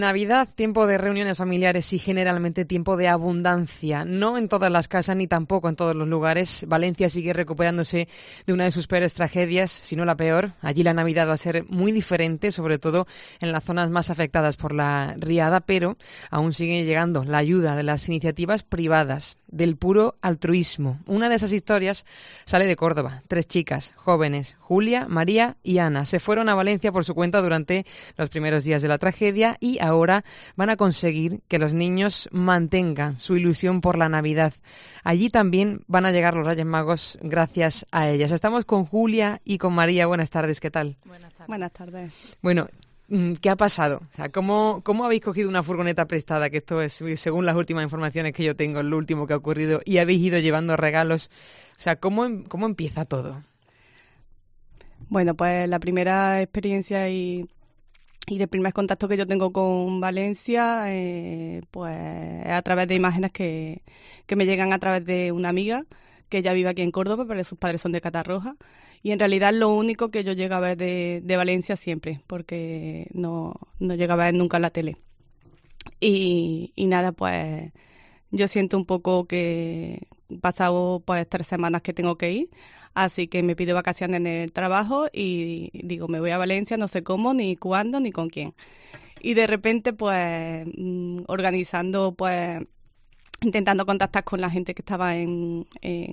Navidad, tiempo de reuniones familiares y generalmente tiempo de abundancia. No en todas las casas ni tampoco en todos los lugares. Valencia sigue recuperándose de una de sus peores tragedias, si no la peor. Allí la Navidad va a ser muy diferente, sobre todo en las zonas más afectadas por la riada, pero aún sigue llegando la ayuda de las iniciativas privadas, del puro altruismo. Una de esas historias sale de Córdoba. 3 chicas jóvenes, Julia, María y Ana, se fueron a Valencia por su cuenta durante los primeros días de la tragedia y ahora van a conseguir que los niños mantengan su ilusión por la Navidad. Allí también van a llegar los Reyes Magos gracias a ellas. Estamos con Julia y con María. Buenas tardes, ¿qué tal? Buenas tardes. Buenas tardes. Bueno, ¿qué ha pasado? O sea, ¿cómo habéis cogido una furgoneta prestada? Que esto es, según las últimas informaciones que yo tengo, lo último que ha ocurrido, y habéis ido llevando regalos. O sea, ¿cómo empieza todo? Bueno, pues la primera experiencia y el primer contacto que yo tengo con Valencia, pues es a través de imágenes que me llegan a través de una amiga que ella vive aquí en Córdoba, pero sus padres son de Catarroja. Y en realidad es lo único que yo llego a ver de Valencia siempre, porque no llego a ver nunca en la tele. Y nada, pues yo siento un poco que pasado pues 3 semanas que tengo que ir, así que me pido vacaciones en el trabajo y digo, me voy a Valencia, no sé cómo, ni cuándo, ni con quién. Y de repente, pues, organizando, pues, intentando contactar con la gente que estaba en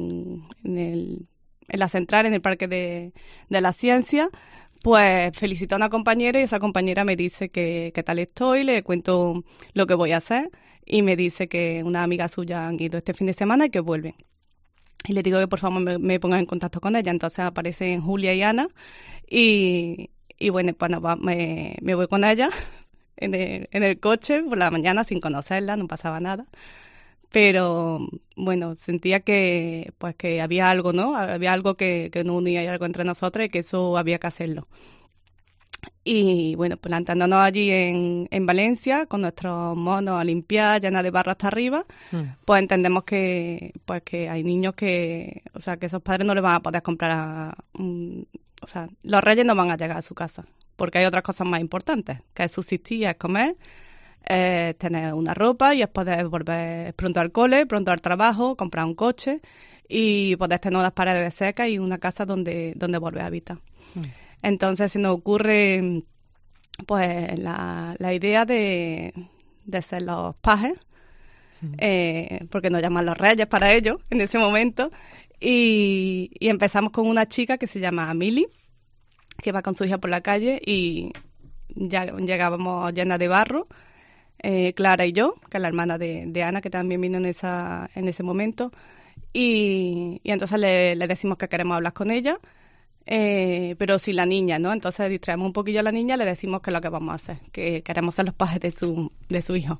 la central, en el Parque de la Ciencia, pues felicito a una compañera y esa compañera me dice que tal estoy, le cuento lo que voy a hacer y me dice que una amiga suya han ido este fin de semana y que vuelven. Y le digo que por favor me ponga en contacto con ella. Entonces aparecen Julia y Ana y bueno, me voy con ella en el coche por la mañana sin conocerla, no pasaba nada. Pero bueno, sentía que había algo, ¿no? Había algo que nos unía y algo entre nosotras y que eso había que hacerlo. Y bueno, plantándonos allí en Valencia con nuestros monos a limpiar, llenas de barro hasta arriba, pues entendemos que hay niños que esos padres no les van a poder comprar, los reyes no van a llegar a su casa, porque hay otras cosas más importantes, que es subsistir, es comer, tener una ropa y es poder volver pronto al cole, pronto al trabajo, comprar un coche y poder tener unas paredes secas y una casa donde volver a habitar. Entonces se nos ocurre pues la idea de ser los pajes, porque nos llaman los reyes para ellos en ese momento, y empezamos con una chica que se llama Mili, que va con su hija por la calle y ya llegábamos llenas de barro, Clara y yo, que es la hermana de Ana, que también vino en ese momento, y entonces le decimos que queremos hablar con ella, pero sin la niña, ¿no? Entonces distraemos un poquillo a la niña, le decimos que es lo que vamos a hacer, que queremos ser los pajes de su hijo.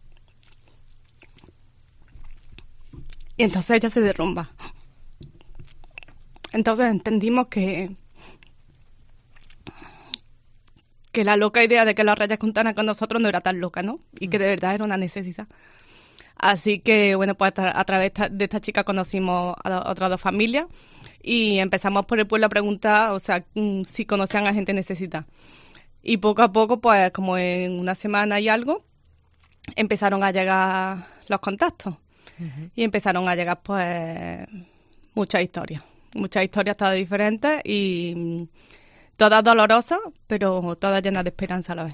Y entonces ella se derrumba. Entonces entendimos que la loca idea de que los reyes contaran con nosotros no era tan loca, ¿no? Y que de verdad era una necesidad. Así que, bueno, pues a través de esta chica conocimos a otras 2 familias y empezamos por el pueblo a preguntar, si conocían a gente necesitada. Y poco a poco, pues como en una semana y algo, empezaron a llegar los contactos. Y empezaron a llegar, pues, muchas historias todas diferentes y todas dolorosas, pero todas llenas de esperanza a la vez.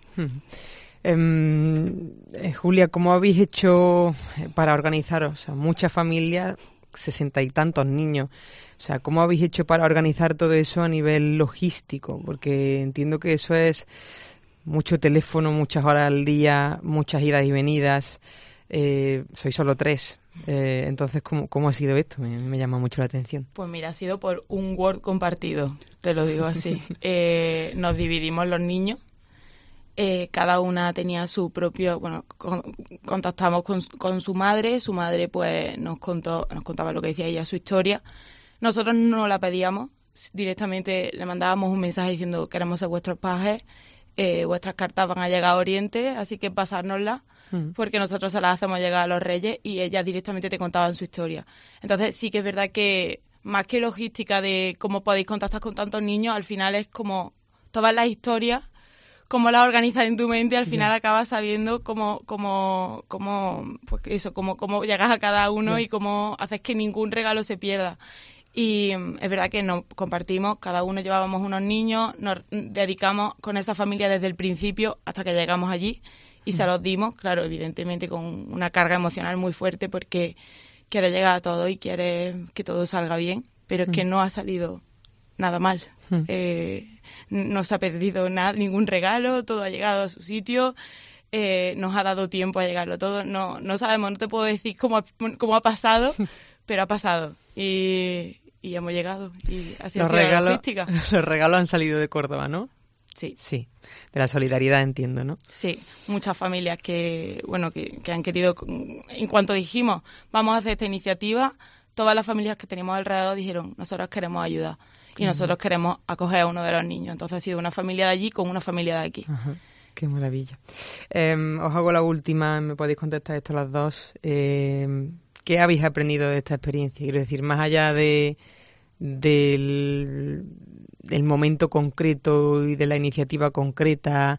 Julia, ¿cómo habéis hecho para organizaros? O sea, muchas familias, 60 y tantos niños. O sea, ¿cómo habéis hecho para organizar todo eso a nivel logístico? Porque entiendo que eso es mucho teléfono, muchas horas al día, muchas idas y venidas. Sois solo 3. Entonces, ¿cómo ha sido esto? Me llama mucho la atención. Pues mira, ha sido por un Word compartido, te lo digo así. Nos dividimos los niños. Cada una tenía su propio, contactamos con su madre pues nos contaba lo que decía ella, su historia. Nosotros no la pedíamos, directamente le mandábamos un mensaje diciendo queremos ser vuestros pajes, vuestras cartas van a llegar a Oriente, así que pasárnoslas, porque nosotros se las hacemos llegar a los reyes y ellas directamente te contaban su historia. Entonces sí que es verdad que más que logística de cómo podéis contactar con tantos niños, al final es como todas las historias cómo las organizas en tu mente, al final acabas sabiendo cómo llegas a cada uno y cómo haces que ningún regalo se pierda. Y es verdad que nos compartimos, cada uno llevábamos unos niños, nos dedicamos con esa familia desde el principio hasta que llegamos allí y se los dimos, claro, evidentemente con una carga emocional muy fuerte porque quieres llegar a todo y quieres que todo salga bien, pero es que no ha salido nada mal. No se ha perdido nada, ningún regalo, todo ha llegado a su sitio, nos ha dado tiempo a llegarlo todo. No sabemos, no te puedo decir cómo ha pasado, pero ha pasado y hemos llegado. Y así ha sido la logística. Los regalos han salido de Córdoba, ¿no? Sí. Sí, de la solidaridad entiendo, ¿no? Sí, muchas familias que han querido, en cuanto dijimos, vamos a hacer esta iniciativa, todas las familias que teníamos alrededor dijeron, nosotros queremos ayudar. Y nosotros queremos acoger a uno de los niños. Entonces ha sido una familia de allí con una familia de aquí. Ajá, qué maravilla. Os hago la última, me podéis contestar esto las dos. ¿Qué habéis aprendido de esta experiencia? Quiero decir, más allá del momento concreto y de la iniciativa concreta,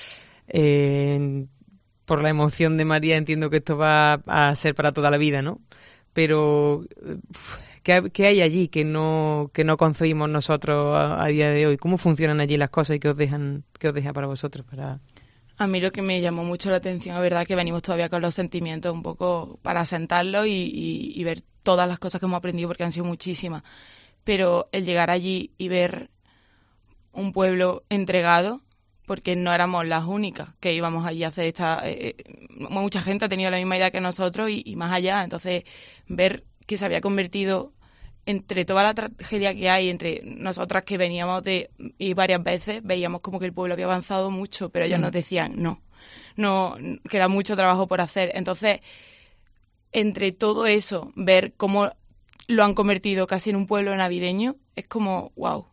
por la emoción de María entiendo que esto va a ser para toda la vida, ¿no? Pero ¿qué hay allí que no concebimos nosotros a día de hoy? ¿Cómo funcionan allí las cosas y qué os deja para vosotros? A mí lo que me llamó mucho la atención, es verdad que venimos todavía con los sentimientos un poco para asentarlos y ver todas las cosas que hemos aprendido, porque han sido muchísimas. Pero el llegar allí y ver un pueblo entregado, porque no éramos las únicas que íbamos allí a hacer esta... mucha gente ha tenido la misma idea que nosotros y más allá. Entonces, ver que se había convertido, entre toda la tragedia que hay, entre nosotras que veníamos y varias veces, veíamos como que el pueblo había avanzado mucho, pero ellos nos decían, no, queda mucho trabajo por hacer. Entonces, entre todo eso, ver cómo lo han convertido casi en un pueblo navideño, es como, wow.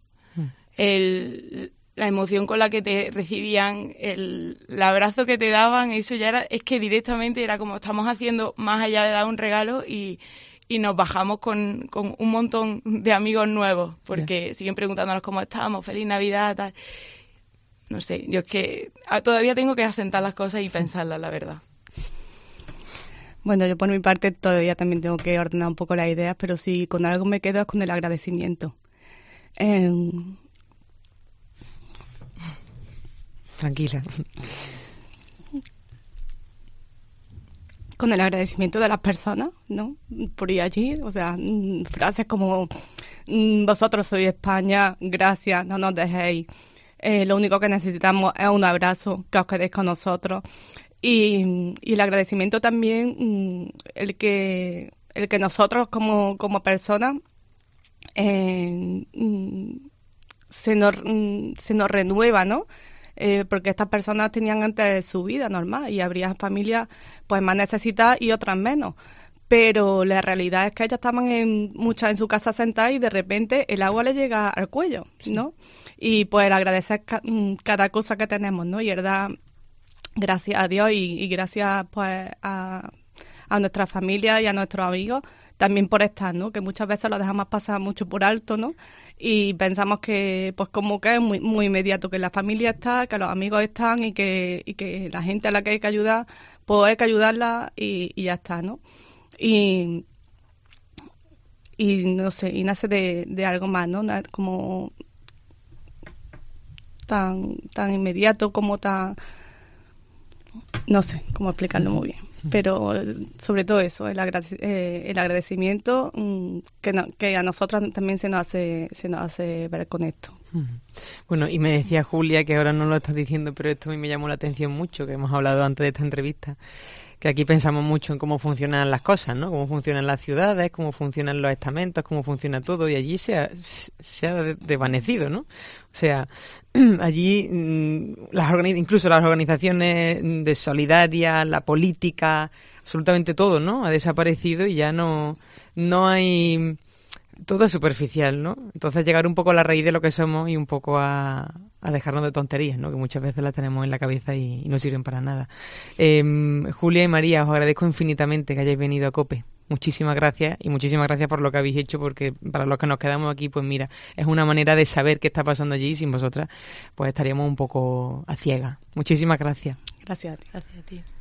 La emoción con la que te recibían, el abrazo que te daban, eso ya era, es que directamente era como estamos haciendo más allá de dar un regalo y nos bajamos con un montón de amigos nuevos, porque siguen preguntándonos cómo estamos, feliz Navidad, tal. No sé, yo es que todavía tengo que asentar las cosas y pensarlas, la verdad. Bueno, yo por mi parte todavía también tengo que ordenar un poco las ideas, pero si con algo me quedo es con el agradecimiento. Tranquila. Con el agradecimiento de las personas, ¿no? Por ir allí, o sea, frases como vosotros sois España, gracias, no nos dejéis. Lo único que necesitamos es un abrazo, que os quedéis con nosotros. Y el agradecimiento también, el que nosotros como personas se nos renueva, ¿no? Porque estas personas tenían antes su vida normal y habría familias pues más necesitadas y otras menos. Pero la realidad es que ellas estaban muchas en su casa sentadas y de repente el agua les llega al cuello, ¿no? Y pues agradecer cada cosa que tenemos, ¿no? Y verdad, gracias a Dios y gracias pues a nuestra familia y a nuestros amigos también por estar, ¿no? Que muchas veces lo dejamos pasar mucho por alto, ¿no? Y pensamos que pues como que es muy, muy inmediato, que la familia está, que los amigos están y que la gente a la que hay que ayudar, pues hay que ayudarla y ya está, ¿no? Y no sé, y nace de algo más, ¿no? Como tan inmediato, como tan... No sé cómo explicarlo muy bien. Pero sobre todo eso, el agradecimiento que a nosotras también se nos hace ver con esto. Bueno, y me decía Julia, que ahora no lo estás diciendo, pero esto a mí me llamó la atención mucho, que hemos hablado antes de esta entrevista, que aquí pensamos mucho en cómo funcionan las cosas, ¿no? Cómo funcionan las ciudades, cómo funcionan los estamentos, cómo funciona todo, y allí se ha desvanecido, ¿no? O sea, allí incluso las organizaciones de solidarias, la política, absolutamente todo, ¿no? Ha desaparecido y ya no hay... Todo es superficial, ¿no? Entonces llegar un poco a la raíz de lo que somos y un poco a dejarnos de tonterías, ¿no? Que muchas veces las tenemos en la cabeza y no sirven para nada. Julia y María, os agradezco infinitamente que hayáis venido a COPE. muchísimas gracias y muchísimas gracias por lo que habéis hecho, porque para los que nos quedamos aquí, pues mira, es una manera de saber qué está pasando allí y sin vosotras pues estaríamos un poco a ciegas. Muchísimas gracias. Gracias a ti. Gracias a ti.